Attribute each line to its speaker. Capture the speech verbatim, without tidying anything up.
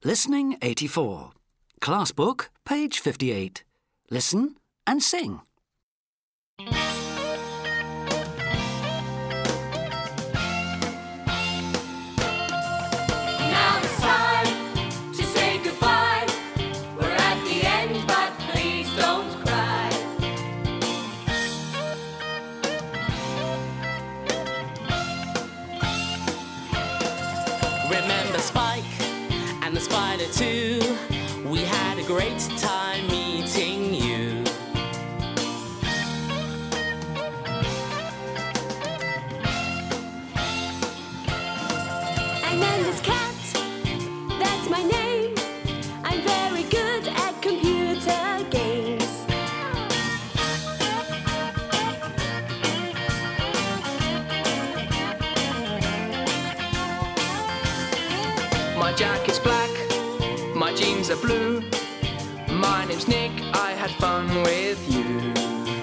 Speaker 1: Listening eighty-four. Class book, page fifty-eight. Listen and sing.
Speaker 2: Now it's time to say goodbye. We're at the end, but please don't cry.
Speaker 3: Remember Spike and the spider too? We had a great time meeting you.
Speaker 2: And then there's Cat, that's my name. I'm very good at computer games.
Speaker 4: My jacket's black, my jeans are blue. My name's Nick, I had fun with you.